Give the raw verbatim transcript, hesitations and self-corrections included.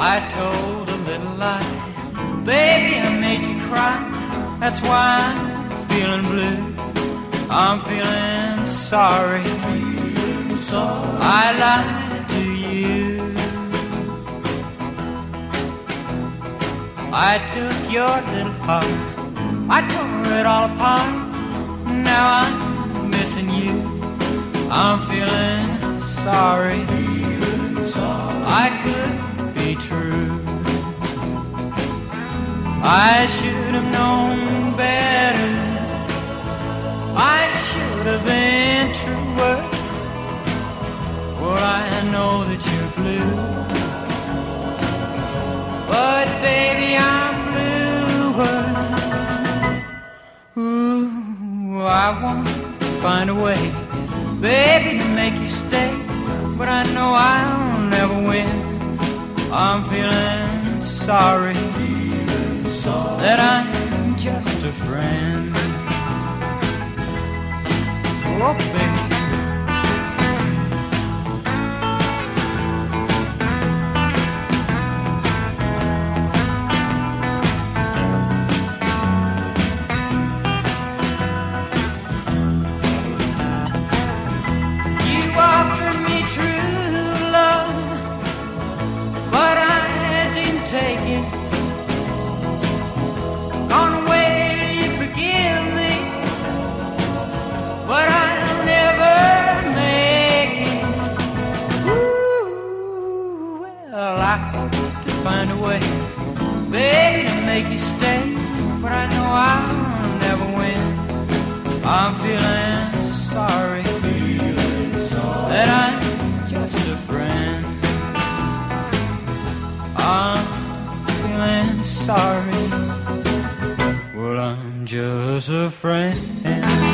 I told a little lie. Baby, I made you cry. That's why I'm feeling blue. I'm feeling sorry. I lied to you. I took your little heart, I tore it all apart. Now I'm missing you. I'm feeling sorry. I couldn't be true. I should have known better. I should have been truer. Well, I know that you're blue, but baby, I'm bluer. Ooh, I want to find a way, baby, to make you stay, but I know I'll never win. I'm feeling sorry that I'm just a friend. Oh, baby. Take it. Gone away till you forgive me, but I'll never make it. Ooh, well, I hope to find a way, baby, to make you stay, but I know I'll never win. I'm feeling sorry, feeling sorry that I'm just a friend. I'm sorry, well, I'm just a friend.